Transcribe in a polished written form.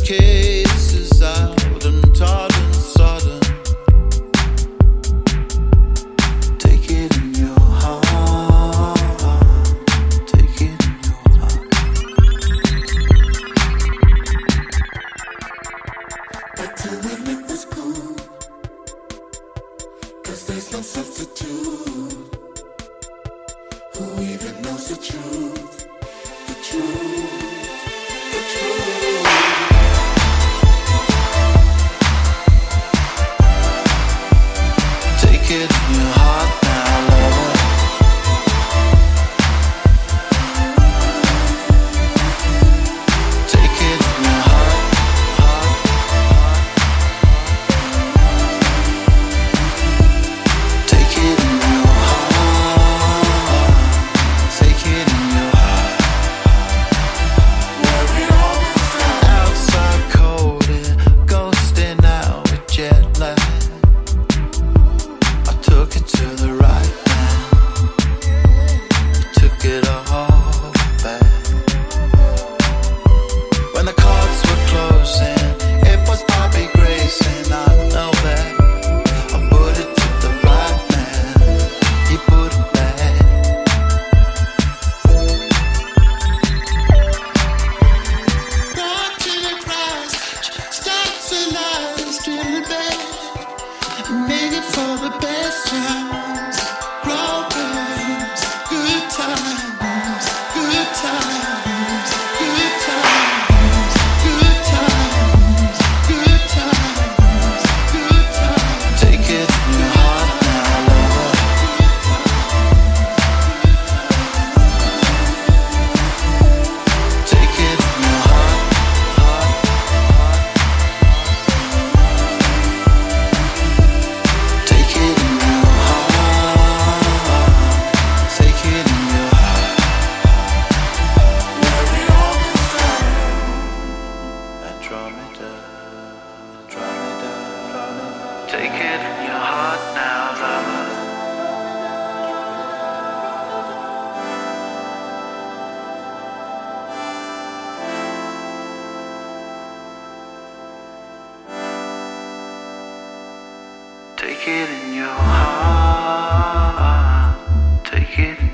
cases out and taught and sodden. Take it in your heart. Take it in your heart. But till we make this cool, 'cause there's no substitute. Who even knows the truth? The truth. The truth. Take it in your heart now, lover. Take it in your heart, heart, heart. Take it in your heart. Take it in your heart. Where it all goes down. Outside cold and ghosting out with jet lag. I took it to the right now. Took it all back. When the cards were closing, it was Bobby Grace, and I know that. I put it to the right man. You put it back. Watching it rise, starts to lie, still in bed. Make it for the best times, problems, good times, good times, good times, good times, good times, good times. Take it in your heart now, lover. Take it in your heart, heart, heart. Take it in your heart. Take it in your heart. Where it all goes down. Andromeda, Andromeda, Andromeda. Take it in your heart now, lover. Take it in your heart. Take it